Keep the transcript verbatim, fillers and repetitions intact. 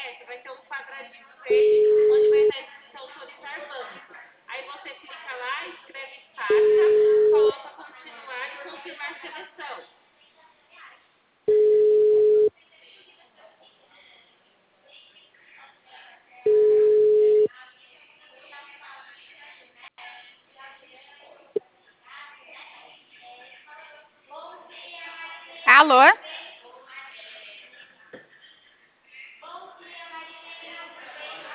É, você vai ter um quadradinho verde onde vai estar escrito autorizar banco. Aí você clica lá, escreve saca, coloca continuar e confirmar a seleção. Alô?